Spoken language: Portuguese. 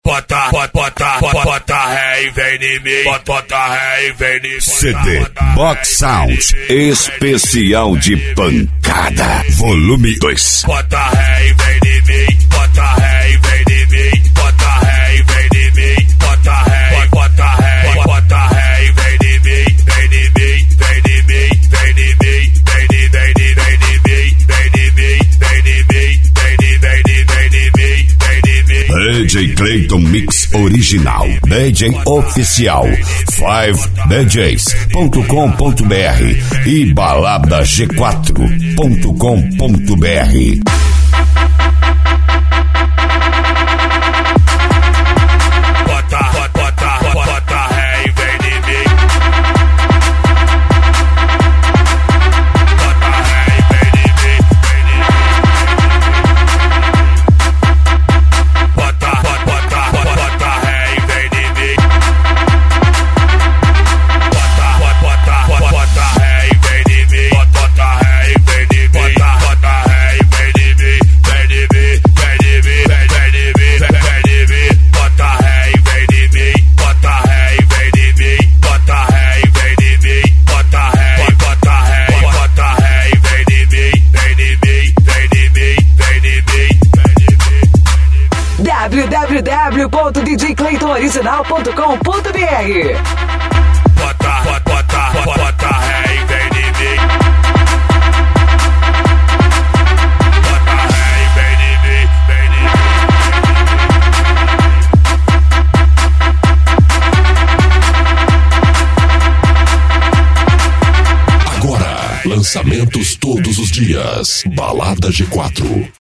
Bota ré e vem em mim. Bota ré e vem em mim. CD Box Sound especial de pancada, volume 2. Bota ré e vem em mim. Bota ré e vem em mim. Bota ré e vem em mim. Bota ré e vem em mim. Vem em mim, vem em mim, vem em mim, vem em mim, vem em mim, vem em mim, vem em mim, vem em mim, vem em mim. DJ Clayton Mix Original, DJ Oficial, 5DJs.com.br e baladag4.com.br. www.djclaytonoriginal.com.br. Bota ré e vem em mim. Bota ré e vem em mim, vem em mim. Agora, lançamentos todos os dias. Balada G4.